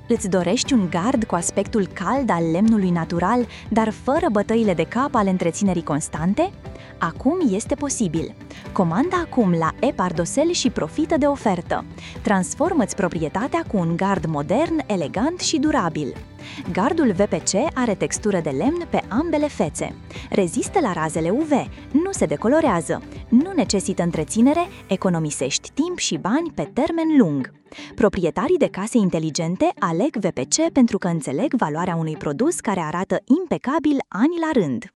Îți dorești un gard cu aspectul cald al lemnului natural, dar fără bătăile de cap ale întreținerii constante? Acum este posibil. Comanda acum la e-Pardosel și profită de ofertă. Transformă-ți proprietatea cu un gard modern, elegant și durabil. Gardul VPC are textură de lemn pe ambele fețe. Rezistă la razele UV, nu se decolorează, nu necesită întreținere, economisești timp și bani pe termen lung. Proprietarii de case inteligente aleg VPC pentru că înțeleg valoarea unui produs care arată impecabil ani la rând.